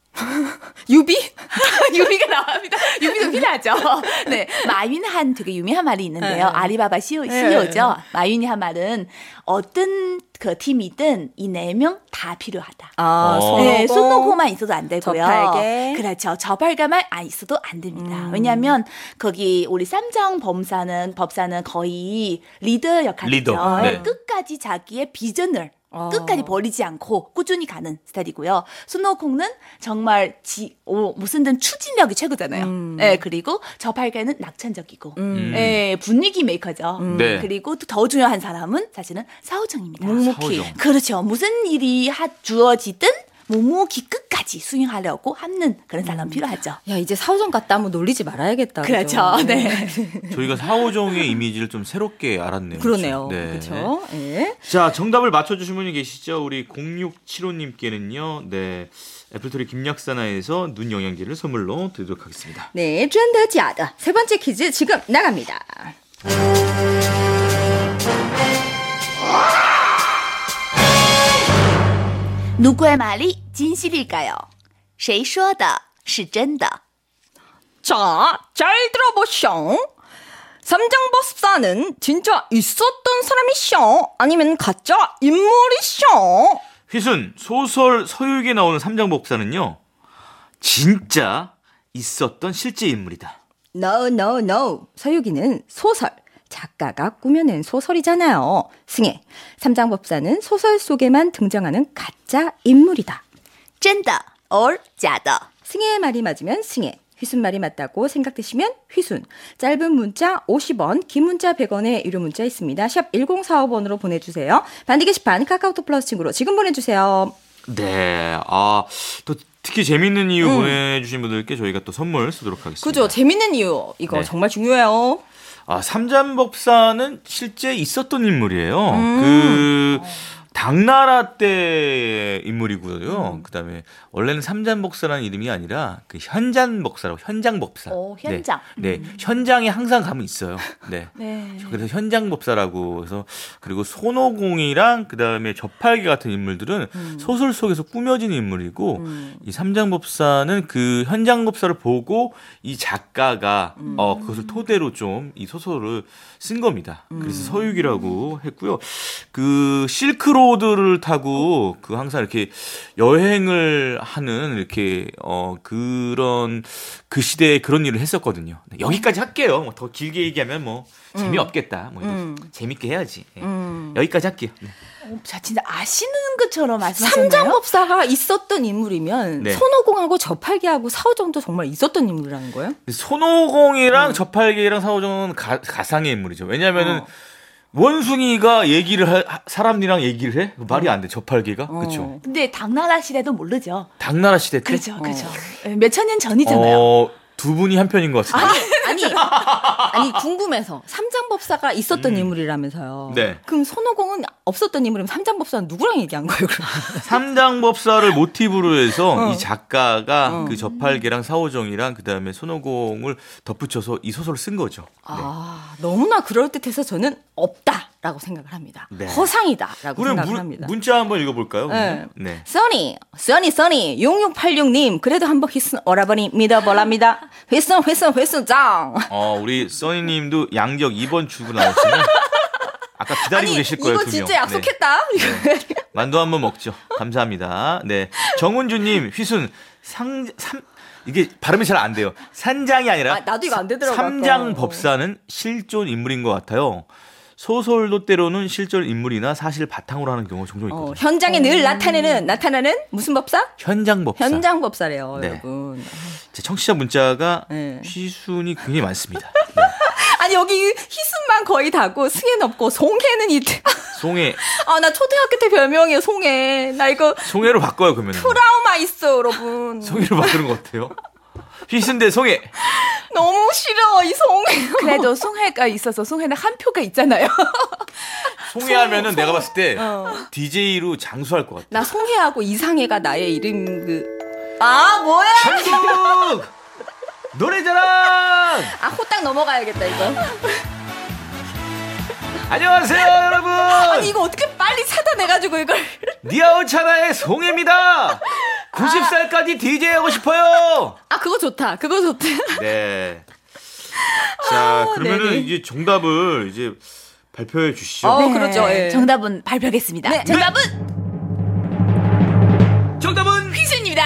유비? 유비가 나옵니다. 유비도 필요하죠. 네. 마윈 한 되게 유명한 말이 있는데요. 아리바바 CEO죠. 마윈이 한 말은 어떤 그 팀이든 이 4명 다 필요하다. 네, 손오공만 있어도 안 되고요. 저팔계. 그렇죠. 저팔계만 안 있어도 안 됩니다. 왜냐하면 거기 우리 쌈장 법사는 거의 리더 역할이죠. 리더. 네. 끝까지 자기의 비전을 끝까지 버리지 않고 꾸준히 가는 스타일이고요. 손오공은 정말 무슨 든 추진력이 최고잖아요. 네, 그리고 저팔계는 낙천적이고 네, 분위기 메이커죠. 네. 그리고 또 더 중요한 사람은 사실은 사오정입니다. 묵묵히. 사오정. 그렇죠. 무슨 일이 주어지든 묵묵히 끝까지 수행하려고 하는 그런 사람 필요하죠. 야, 이제 사오정 갔다 한번 놀리지 말아야겠다. 그렇죠. 네. 저희가 사오정의 이미지를 좀 새롭게 알았네요. 그러네요. 네. 그렇죠. 네. 자, 정답을 맞춰주신 분이 계시죠? 우리 0675님께는요. 네. 애플토리 김약사나에서 눈 영양제를 선물로 드리도록 하겠습니다. 네, 真的假的. 세 번째 퀴즈 지금 나갑니다. 누구의 말이 진실일까요? 谁说的是真的? 자, 잘 들어보쇼. 삼장법사는 진짜 있었던 사람이쇼? 아니면 가짜 인물이쇼? 휘순, 소설 서유기에 나오는 삼장법사는요. 진짜 있었던 실제 인물이다. No. 서유기는 소설. 작가가 꾸며낸 소설이잖아요. 승혜, 삼장법사는 소설 속에만 등장하는 가짜 인물이다. 真的 or 假的? 승혜의 말이 맞으면 승혜, 휘순 말이 맞다고 생각되시면 휘순. 짧은 문자 50원, 긴 문자 100원의 유료 문자 있습니다. 샵 1045번으로 보내주세요. 반디 게시판 카카오톡 플러스 친구로 지금 보내주세요. 네. 또 특히 재밌는 이유 보내주신 분들께 저희가 또 선물 쓰도록 하겠습니다. 그죠? 재밌는 이유. 이거 네. 정말 중요해요. 삼장법사는 실제 있었던 인물이에요. 그 당나라 때 인물이고요. 그다음에 원래는 삼장법사라는 이름이 아니라 그 현장법사라고 현장법사. 현장. 네, 현장에 항상 가면 있어요. 네. 네. 그래서 현장법사라고 해서 그리고 손오공이랑 그다음에 저팔계 같은 인물들은 소설 속에서 꾸며진 인물이고 이 삼장법사는 그 현장법사를 보고 이 작가가 그것을 토대로 좀 이 소설을 쓴 겁니다. 그래서 서유기라고 했고요. 그 실크로 오프로드를 타고 그 항상 이렇게 여행을 하는 이렇게 그런 그 시대에 그런 일을 했었거든요. 여기까지 할게요. 뭐 더 길게 얘기하면 뭐 재미없겠다. 뭐 이거 재밌게 해야지. 여기까지 할게요. 네. 자, 진짜 아시는 것처럼 말씀하셨네요. 삼장법사가 있었던 인물이면 네. 손오공하고 저팔계하고 사오정도 정말 있었던 인물이라는 거예요? 손오공이랑 저팔계랑 사오정은 가상의 인물이죠. 왜냐하면은 원숭이가 사람이랑 얘기를 해? 말이 안 돼. 저팔계가. 그렇죠. 근데 당나라 시대도 모르죠. 당나라 시대 때. 그렇죠. 몇천 년 전이잖아요. 두 분이 한 편인 것 같은데. 아니 궁금해서 삼장법사가 있었던 인물이라면서요. 네. 그럼 손오공은 없었던 인물이면 삼장법사는 누구랑 얘기한 거예요? 그럼? 삼장법사를 모티브로 해서 이 작가가 그 저팔계랑 사오정이랑 그다음에 손오공을 덧붙여서 이 소설을 쓴 거죠. 아, 너무나 그럴듯해서 저는 없다라고 생각을 합니다. 네. 허상이다라고 그럼 생각을 합니다. 문자 한번 읽어볼까요? 네. 네. 써니 6686님 그래도 한번 휘슨 오라버니 믿어보랍니다. 휘슨 짱. 우리 써니님도 양력 2번 출구 나오시면 아까 기다리고 계실 거예요. 이거 두 진짜 명. 약속했다. 네. 만두 한번 먹죠. 감사합니다. 네. 정은주님 휘순 이게 발음이 잘 안 돼요. 산장이 아니라 나도 이거 안 되더라고요. 삼장법사는 실존 인물인 것 같아요. 소설도 때로는 실존 인물이나 사실 바탕으로 하는 경우가 종종 있거든요. 현장에 늘 나타나는 무슨 법사? 현장법사. 현장법사래요, 네. 여러분. 제 청취자 문자가 네. 휘순이 굉장히 많습니다. 네. 아니 여기 희순만 거의 다고 승혜는 없고 송혜는 있대. 송혜. 나 초등학교 때 별명이에요, 송혜. 나 이거 송혜로 바꿔요, 그러면. 트라우마 있어, 여러분. 송혜로 바꾸는 거 어때요? 휘순 대 송혜. 너무 싫어, 이 송혜. 그래도 송혜가 있어서 송혜는 한 표가 있잖아요. 송혜 하면은 내가 봤을 때 DJ로 장수할 것 같아. 나 송혜하고 이상혜가 나의 이름 뭐야? 전국 노래자랑. 호딱 넘어가야겠다 이거. 안녕하세요, 여러분. 아니 이거 어떻게 빨리 찾아내가지고 이걸. 니아오차나의 송혜입니다. 90살까지 DJ 하고 싶어요. 그거 좋다. 그거 좋다. 네. 자, 그러면은 네네. 이제 정답을 이제 발표해 주시죠. 네. 그렇죠. 예. 정답은 발표하겠습니다. 네. 정답은 휘순입니다.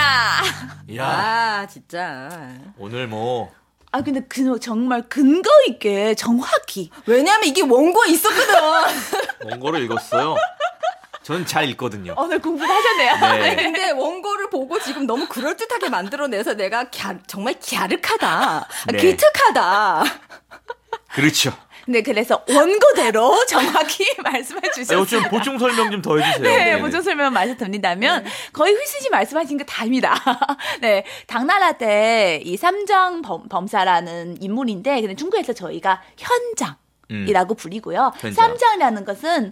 야, 진짜. 오늘 뭐 근데 정말 근거 있게 정확히. 왜냐면 이게 원고에 있었거든. 원고를 읽었어요. 저는 잘 읽거든요. 오늘 공부를 하셨네요. 네. 근데 원고를 보고 지금 너무 그럴듯하게 만들어내서 내가 정말 갸륵하다. 네. 기특하다. 그렇죠. 네, 그래서 원고대로 정확히 말씀해 주셨어요. 이거 좀 보충 설명 좀 더 해주세요. 네, 네네. 보충 설명 말씀드린다면 거의 휘순 씨 말씀하신 거 다입니다. 네, 당나라 때 이 삼장 범사라는 인물인데, 근데 중국에서 저희가 현장이라고 부리고요. 현장. 삼장이라는 것은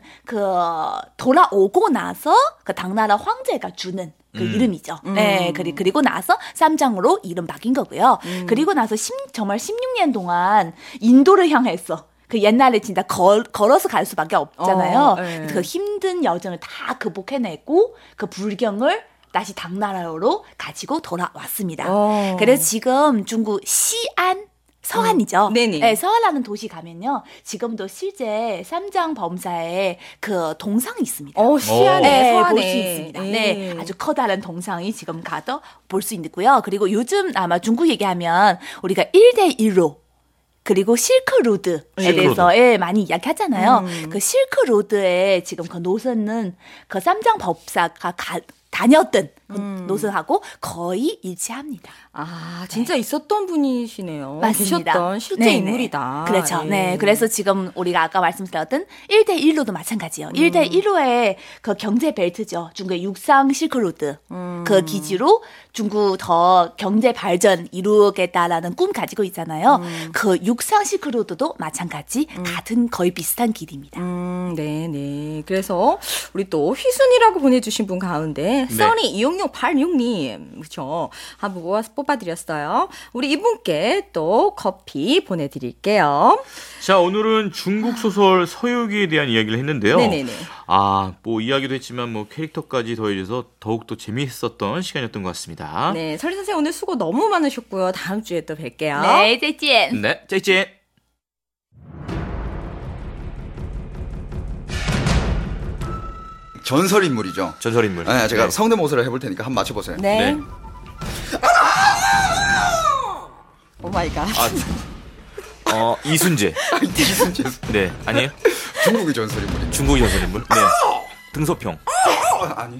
돌아오고 나서 그 당나라 황제가 주는 그 이름이죠. 네, 그리고 나서 삼장으로 이름 바뀐 거고요. 그리고 나서 정말 16년 동안 인도를 향했어. 그 옛날에 진짜 걸어서 갈 수밖에 없잖아요. 네. 그 힘든 여정을 다 극복해내고 그 불경을 다시 당나라로 가지고 돌아왔습니다. 그래서 지금 중국 시안 서안이죠. 네네. 네, 서안라는 도시 가면요. 지금도 실제 삼장 범사의 그 동상이 있습니다. 시안에, 네, 서안에. 볼 수 있습니다. 네, 아주 커다란 동상이 지금 가도 볼 수 있고요. 그리고 요즘 아마 중국 얘기하면 우리가 1대1로 그리고 실크로드에 대해서 많이 이야기하잖아요. 그 실크로드에 지금 그 노선은 그 삼장 법사가 다녔던 그 노선하고 거의 일치합니다. 진짜 있었던 분이시네요. 맞습니다. 계셨던 실제 네네. 인물이다. 그렇죠. 네. 그래서 지금 우리가 아까 말씀드렸던 1대1로도 마찬가지예요. 1대1로의 그 경제 벨트죠. 중국의 육상 실크로드. 그 기지로 중국 더 경제 발전 이루겠다라는 꿈 가지고 있잖아요. 그 육상 실크로드도 마찬가지 같은 거의 비슷한 길입니다. 네네. 그래서 우리 또 휘순이라고 보내주신 분 가운데 써니 2686님 그렇죠. 한번 뽑아드렸어요. 우리 이분께 또 커피 보내드릴게요. 자, 오늘은 중국 소설 서유기에 대한 이야기를 했는데요. 네네네. 뭐 이야기도 했지만 뭐 캐릭터까지 더해져서 더욱더 재미있었던 시간이었던 것 같습니다. 네, 설리 선생님 오늘 수고 너무 많으셨고요. 다음 주에 또 뵐게요. 네, 再见. 네, 짜이짜이. 전설 인물이죠. 전설 인물. 네, 제가 네. 성대모사를 해볼 테니까 한번 맞춰보세요. 네. 오 마이 갓. 이순재. 이순재. 네, 아니에요? 중국의 전설 인물이죠. 중국의 전설 인물. 네. 등소평. 아니.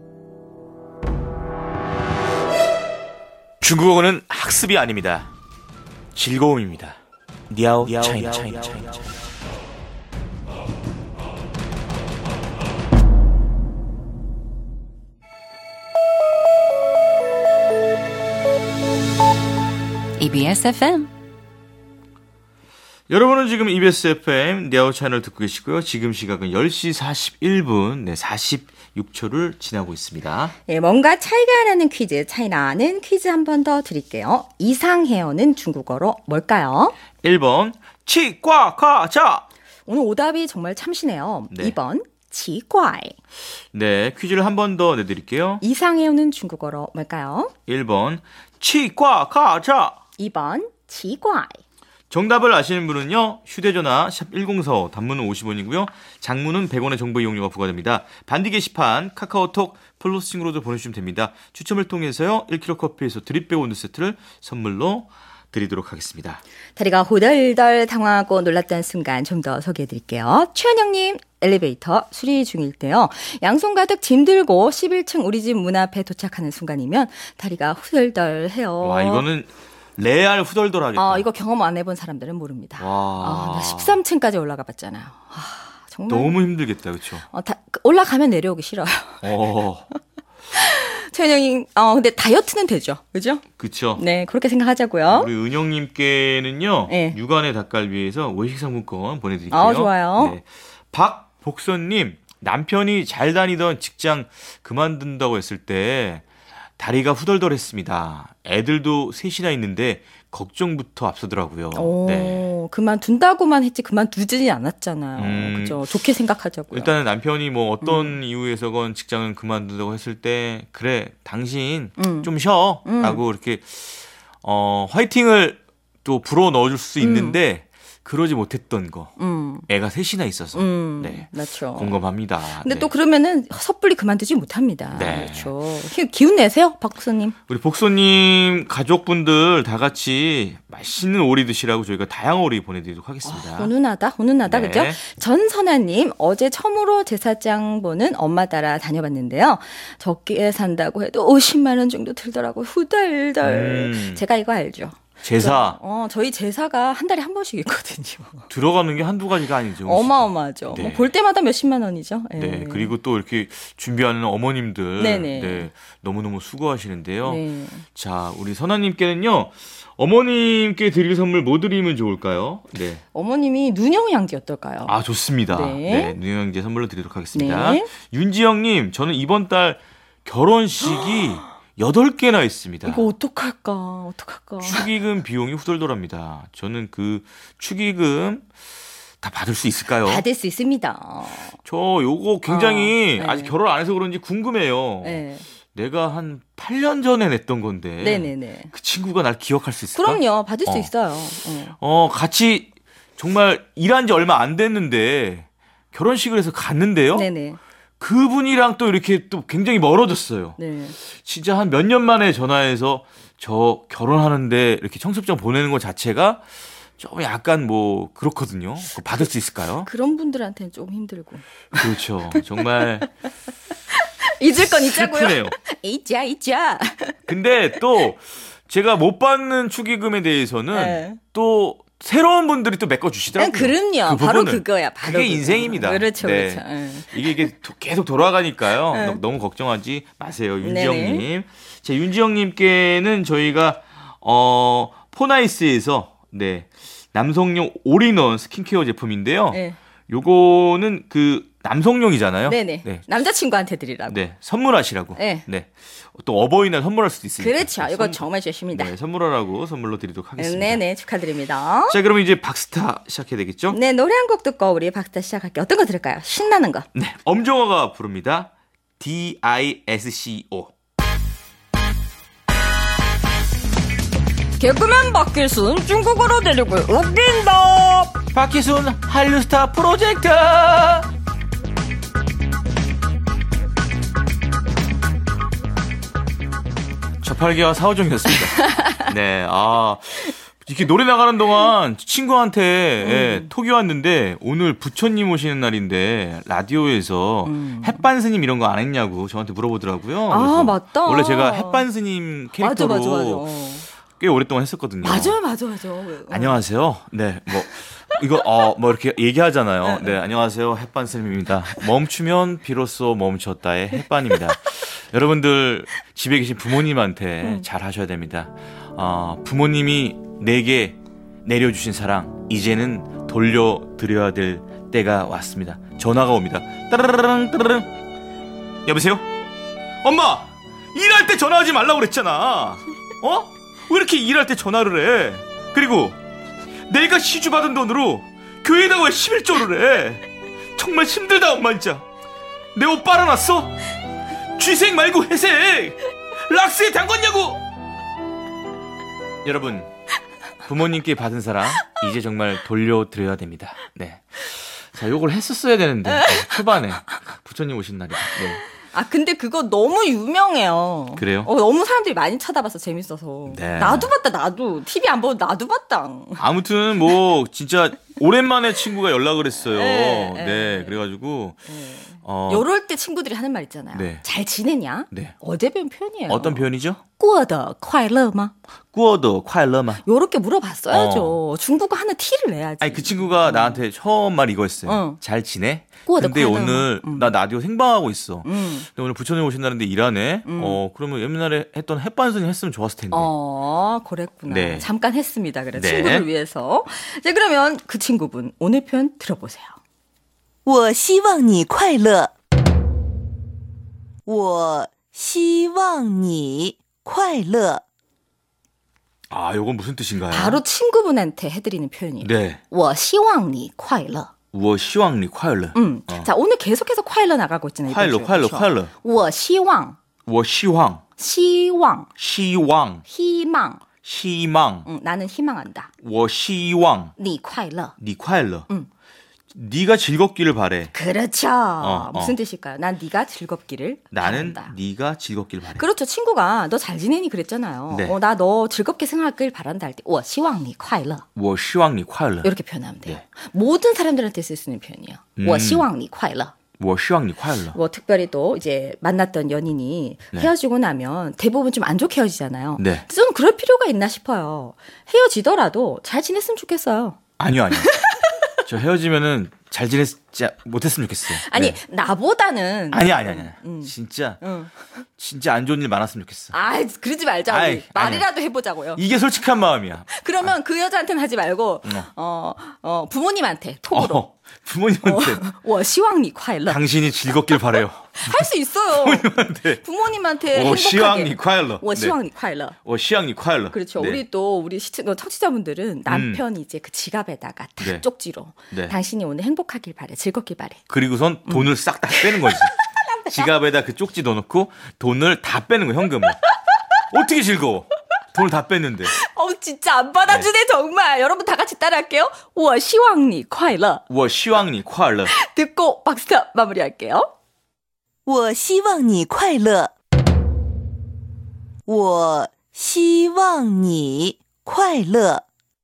중국어는 학습이 아닙니다. 즐거움입니다. 니아오 차이나. EBS FM. 여러분은 지금 EBS FM 니아오 채널 듣고 계시고요. 지금 시각은 10시 41분, 네, 46초를 지나고 있습니다. 네, 뭔가 차이가 나는 퀴즈, 차이 나는 퀴즈 한 번 더 드릴게요. 이상해요는 중국어로 뭘까요? 1번, 치과과자. 오늘 오답이 정말 참신해요. 네. 2번, 치과이. 네, 퀴즈를 한 번 더 내드릴게요. 이상해요는 중국어로 뭘까요? 1번, 치과과자. 2번, 치과이. 정답을 아시는 분은요. 휴대전화 샵 1045 단문은 50원이고요. 장문은 100원의 정보 이용료가 부과됩니다. 반디 게시판 카카오톡 플러스친구로도 보내주시면 됩니다. 추첨을 통해서요. 1kg 커피에서 드립백 온두 세트를 선물로 드리도록 하겠습니다. 다리가 호덜덜 당황하고 놀랐던 순간 좀 더 소개해드릴게요. 최은영님 엘리베이터 수리 중일 때요. 양손 가득 짐 들고 11층 우리 집 문 앞에 도착하는 순간이면 다리가 후덜덜해요. 와, 이거는 레알 후덜덜하겠다. 이거 경험 안 해본 사람들은 모릅니다. 와. 나 13층까지 올라가 봤잖아요. 정말. 너무 힘들겠다, 그렇죠? 올라가면 내려오기 싫어요. 최은영님, 근데 다이어트는 되죠, 그죠? 그렇죠. 네, 그렇게 생각하자고요. 우리 은영님께는요. 네. 육안의 닭갈비에서 외식 상품권 보내드릴게요. 좋아요. 네. 박복선님, 남편이 잘 다니던 직장 그만둔다고 했을 때 다리가 후덜덜했습니다. 애들도 셋이나 있는데 걱정부터 앞서더라고요. 네. 그만둔다고만 했지 그만두지 않았잖아요. 그죠? 좋게 생각하자고요. 일단은 남편이 뭐 어떤 이유에서건 직장을 그만둔다고 했을 때 그래 당신 좀 쉬어 라고 이렇게 화이팅을 또 불어 넣어줄 수 있는데 그러지 못했던 거. 애가 셋이나 있어서. 네. 그렇죠. 공감합니다. 근데 네. 또 그러면은 섣불리 그만두지 못합니다. 네. 그렇죠. 기운 내세요, 박수님. 우리 복소님 가족분들 다 같이 맛있는 오리 드시라고 저희가 다양한 오리 보내드리도록 하겠습니다. 훈훈하다, 네. 그죠? 전선아님, 어제 처음으로 제사장 보는 엄마 따라 다녀봤는데요. 적게 산다고 해도 50만 원 정도 들더라고요. 후덜덜. 제가 이거 알죠? 제사. 저희 제사가 한 달에 한 번씩 있거든요. 들어가는 게 한두 가지가 아니죠. 어마어마하죠. 네. 볼 때마다 몇십만 원이죠. 네. 그리고 또 이렇게 준비하는 어머님들. 네네. 네. 너무너무 수고하시는데요. 네. 자, 우리 선아님께는요. 어머님께 드릴 선물 뭐 드리면 좋을까요? 네. 어머님이 눈영양제 어떨까요? 좋습니다. 네. 네. 누영제 선물로 드리도록 하겠습니다. 네. 윤지영님, 저는 이번 달 결혼식이 8개나 있습니다. 이거 어떡할까. 축의금 비용이 후덜덜합니다. 저는 그 축의금 다 받을 수 있을까요? 받을 수 있습니다. 저 요거 굉장히 네. 아직 결혼 안 해서 그런지 궁금해요. 네. 내가 한 8년 전에 냈던 건데 네네네. 그 친구가 날 기억할 수 있을까? 그럼요. 받을 수 있어요. 같이 정말 일한 지 얼마 안 됐는데 결혼식을 해서 갔는데요. 네네. 그분이랑 또 이렇게 또 굉장히 멀어졌어요. 네. 진짜 한 몇 년 만에 전화해서 저 결혼하는데 이렇게 청첩장 보내는 것 자체가 좀 약간 뭐 그렇거든요. 그거 받을 수 있을까요? 그런 분들한테는 조금 힘들고. 그렇죠. 정말 잊을 건 잊자고요. 슬프네요. 잊자. 근데 또 제가 못 받는 축의금에 대해서는 네. 또 새로운 분들이 또 메꿔주시더라고요. 그럼요. 그 바로 부분을. 그거야. 그게 인생입니다. 그렇죠. 네. 그렇죠. 네. 이게 계속 돌아가니까요. 네. 너무 걱정하지 마세요. 네네. 윤지영님. 자, 윤지영님께는 저희가 포나이스에서 남성용 올인원 스킨케어 제품인데요. 네. 요거는 그 남성용이잖아요. 네네. 네. 남자친구한테 드리라고. 네, 선물하시라고. 네. 또 어버이날 선물할 수도 있으니까. 그렇죠. 이거 정말 좋습니다. 네, 선물하라고 선물로 드리도록 하겠습니다. 네네. 축하드립니다. 자, 그러면 이제 박스타 시작해야 되겠죠? 네, 노래 한 곡 듣고 우리 박스타 시작할게요. 어떤 거 들을까요? 신나는 거. 네, 엄정화가 부릅니다. DISCO. 개그맨 박길순 중국어로 데리고 웃긴다. 박희순 한류스타 프로젝트. 저팔계와 사오정이었습니다. 네, 이렇게 노래 나가는 동안 친구한테 톡이 왔는데 오늘 부처님 오시는 날인데 라디오에서 햇반 스님 이런 거 안 했냐고 저한테 물어보더라고요. 아, 맞다. 원래 제가 햇반 스님 캐릭터로 맞아. 꽤 오랫동안 했었거든요. 맞아. 안녕하세요. 네, 이거 이렇게 얘기하잖아요. 네, 안녕하세요. 햇반 스님입니다. 멈추면 비로소 멈췄다의 햇반입니다. 여러분들 집에 계신 부모님한테 잘 하셔야 됩니다. 부모님이 내게 내려주신 사랑 이제는 돌려드려야 될 때가 왔습니다. 전화가 옵니다. 따라라랑 따라랑. 여보세요? 엄마! 일할 때 전화하지 말라고 그랬잖아. 왜 이렇게 일할 때 전화를 해? 그리고 내가 시주받은 돈으로 교회에다가 왜 11조를 해? 정말 힘들다 엄마 진짜. 내 옷 빨아놨어? 쥐색 말고 회색! 락스에 담궜냐고! 여러분, 부모님께 받은 사랑 이제 정말 돌려드려야 됩니다. 네. 자, 요걸 했었어야 되는데 초반에 부처님 오신 날이다. 네. 근데 그거 너무 유명해요. 그래요? 너무 사람들이 많이 찾아봐서 재밌어서. 네. 나도 봤다, 나도. TV 안 보고 나도 봤다. 아무튼 진짜 오랜만에 친구가 연락을 했어요. 네. 그래가지고 요럴 때 친구들이 하는 말 있잖아요. 네. 잘 지내냐? 네. 어제 배운 표현이에요. 어떤 표현이죠? 过得快乐吗? 过得快乐吗? 요렇게 물어봤어야죠. 중국어 하는 티를 내야지. 아니, 그 친구가 나한테 처음 말 이거였어요. 잘 지내? 근데 오늘 나 라디오 생방하고 있어. 근데 오늘 부처님 오신다는데 일하네. 그러면 옛날에 했던 햇반선이 했으면 좋았을 텐데. 그랬구나. 네. 잠깐 했습니다. 그래. 네. 친구를 위해서. 자, 그러면 그 친구분 오늘 표현 들어보세요. 我希望你快乐。我希望你快乐。 요건 무슨 뜻인가요? 바로 친구분한테 해드리는 표현이에요. 네. 我希望你快乐。 我希望你快乐. 자, 오늘 계속해서 快乐 나가고 있잖아요. 快乐快乐快乐. 我希望我希望希望希望 희망 나는 희망한다. 我希望你快乐. 你快乐. 네가 즐겁기를 바래. 그렇죠. 무슨 뜻일까요? 난 네가 즐겁기를 나는 바란다. 네가 즐겁기를 바래. 그렇죠. 친구가 너 잘 지내니 그랬잖아요. 네. 나 너 즐겁게 생각하길 바란다 할 때 我希望你快乐. 我希望你快乐. 이렇게 표현하면 돼요. 네. 모든 사람들한테 쓸 수 있는 표현이에요. 我希望你快乐. 我希望你快乐. 특별히 또 이제 만났던 연인이 헤어지고 나면 대부분 좀 안 좋게 헤어지잖아요. 네. 좀 그럴 필요가 있나 싶어요. 헤어지더라도 잘 지냈으면 좋겠어요. 아니요. 저 헤어지면은 잘 지냈지 못했으면 좋겠어요. 아니, 네. 나보다는. 아니야. 진짜 안 좋은 일 많았으면 좋겠어. 그러지 말자. 우리. 말이라도 해보자고요. 이게 솔직한 마음이야. 그러면 그 여자한테는 하지 말고, 부모님한테 톡으로. 부모님한테. 我希望你快乐. 당신이 즐겁길 바래요. 할 수 있어요. 부모님한테 행복하게. 我希望你快乐. 我希望你快乐. 我希望你快乐. 그렇죠. 네. 우리 청취자분들은 남편이 이제 그 지갑에다가 다 네. 쪽지로. 네. 당신이 오늘 행복하길 바래. 즐겁길 바래. 그리고선 돈을 싹 다 빼는 거지. 지갑에다 그 쪽지 넣어놓고 돈을 다 빼는 거야, 현금을. 어떻게 즐거워? 돈을 다 뺐는데. 진짜 안 받아주네, 정말. 여러분 다 같이 따라할게요. 我希望你快乐. 我希望你快乐. 듣고 박스탑 마무리할게요. 我希望你快乐。我希望你快乐。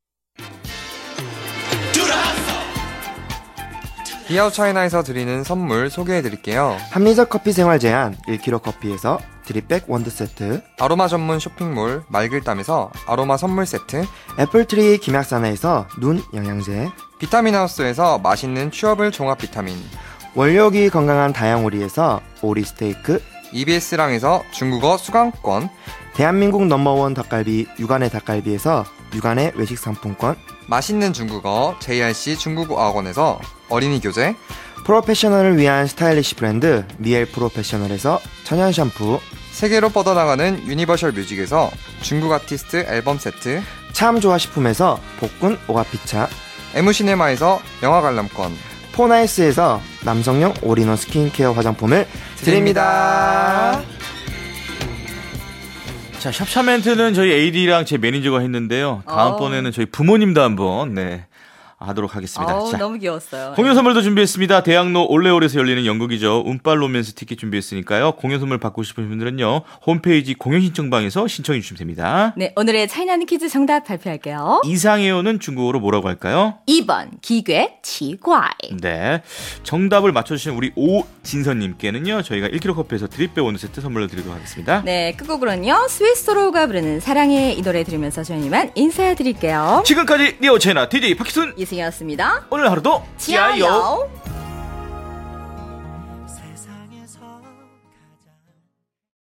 디아우차이나에서 드리는 선물 소개해드릴게요. 합리적 커피 생활 제한 1kg 커피에서 드립백 원두 세트, 아로마 전문 쇼핑몰 말글담에서 아로마 선물 세트, 애플트리 김약사나에서 눈 영양제, 비타민하우스에서 맛있는 취업을 종합 비타민, 원료기 건강한 다양오리에서 오리 스테이크, EBS랑에서 중국어 수강권, 대한민국 넘버원 닭갈비 육안의 닭갈비에서 육안의 외식 상품권, 맛있는 중국어 JRC 중국어 학원에서 어린이 교재, 프로페셔널을 위한 스타일리시 브랜드 미엘 프로페셔널에서 천연 샴푸, 세계로 뻗어나가는 유니버셜 뮤직에서 중국 아티스트 앨범 세트, 참 좋아 식품에서 복근 오가피차, 에무시네마에서 영화 관람권, 포나이스에서 남성용 올인원 스킨케어 화장품을 드립니다. 자, 샵샤멘트는 저희 AD랑 제 매니저가 했는데요. 다음번에는 저희 부모님도 한번, 하도록 하겠습니다. 자, 너무 귀여웠어요. 공연 선물도 준비했습니다. 대학로 올레올에서 열리는 연극이죠. 운빨 로맨스 티켓 준비했으니까요. 공연 선물 받고 싶은 분들은요. 홈페이지 공연 신청방에서 신청해 주시면 됩니다. 네, 오늘의 차이나는 퀴즈 정답 발표할게요. 이상해요는 중국어로 뭐라고 할까요? 2번 기괴 치과이. 네, 정답을 맞춰주신 우리 오진선님께는요. 저희가 1kg 커피에서 드립백 원두 세트 선물로 드리도록 하겠습니다. 네, 끝곡으로는요. 스위스로우가 부르는 사랑해 이 노래 들으면서 저희는 인사드릴게요. 지금까지 니오 채나 DJ 박희순 이승이었습니다. 오늘 하루도 지아요.